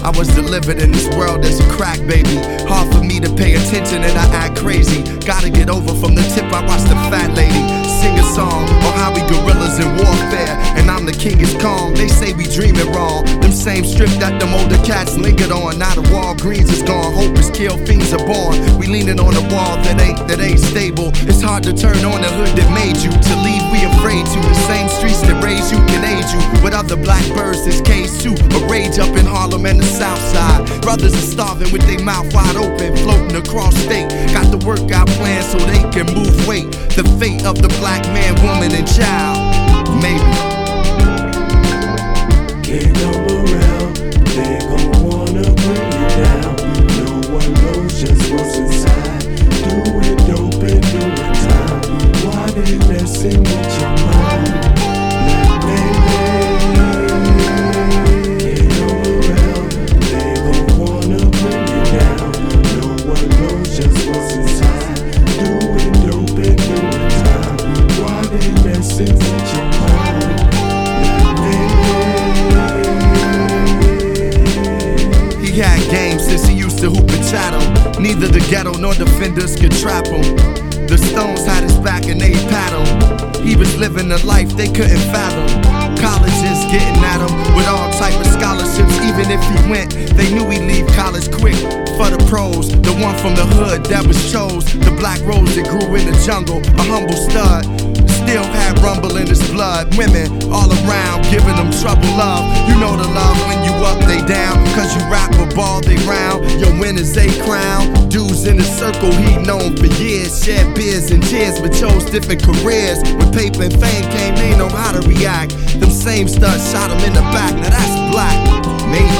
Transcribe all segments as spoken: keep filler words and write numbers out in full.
I was delivered in this world as a crack baby. Hard for me to pay attention and I act crazy. Gotta get over from the tip, I watch the fat lady sing a song on how we gorillas in warfare, and I'm the king is calm. They say we dreaming wrong. Them same strip that them older cats lingered on. Now the Walgreens is gone, hope is killed, fiends are born. We leaning on a wall that ain't, that ain't stable. It's hard to turn on the hood that made you. To leave we afraid to. The same streets that raised you can aid you. With other black birds this case too. A rage up in Harlem and the South Side. Brothers are starving with their mouth wide open, floating across state. Got the workout plan so they can move weight. The fate of the black man, woman, and child. Maybe. Can't come around, they gon' wanna bring you down. No one knows just what's inside. Doing dope and doing time. Why they messing with your mind? Black baby. Can't come around, they gon' wanna bring you down. No one knows just what's inside. Doing dope and doing time. Why they messing with your mind? He had games since he used to hoop and chat him. Neither the ghetto nor defenders could trap him. The Stones had his back and they pat him. He was living a life they couldn't fathom. Colleges getting at him with all type of scholarships. Even if he went, they knew he'd leave college quick. For the pros, the one from the hood that was chose. The black rose that grew in the jungle, a humble stud. Still had rumble in his blood. Women all around giving them trouble love. You know the love when you up, they down. Cause you rap a ball, they round. Your winners, they crown. Dudes in the circle, he known for years. Shared beers and tears, but chose different careers. When paper and fame came, they know how to react. Them same studs shot him in the back. Now that's black, maybe.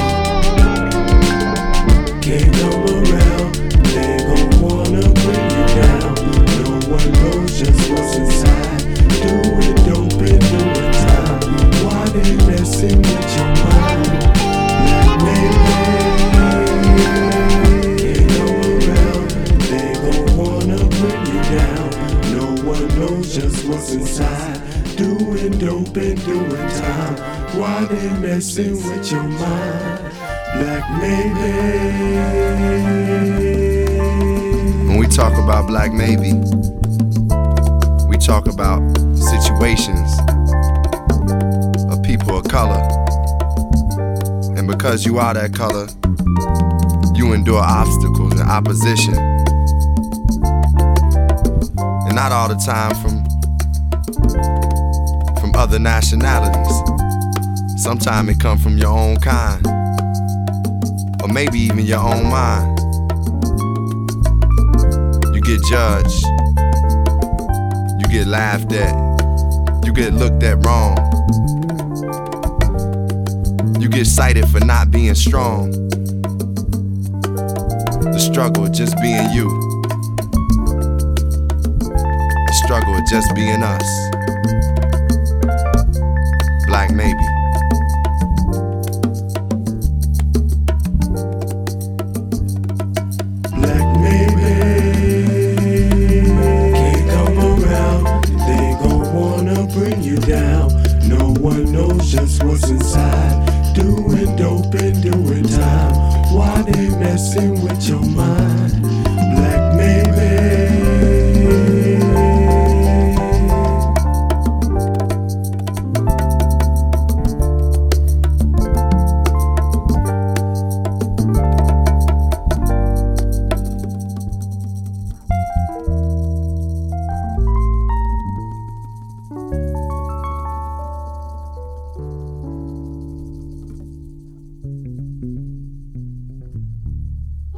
Can't come around, they gon' wanna bring you down. No one knows just what's inside. Doing dope and doing time. Why they messing with your mind? Black baby. Can't come around, they gon' wanna bring you down. No one knows just what's inside. Doing dope and doing time. Why they messing with your mind? Black maybe. When we talk about Black Maybe, we talk about situations of people of color. And because you are that color, you endure obstacles and opposition. And not all the time from from other nationalities. Sometimes it comes from your own kind. Or maybe even your own mind. You get judged. You get laughed at. You get looked at wrong. You get cited for not being strong. The struggle of just being you. The struggle of just being us. Black Maybe. Bring you down. No one knows just what's inside. Doing dope and doing time. Why they messing with your mind?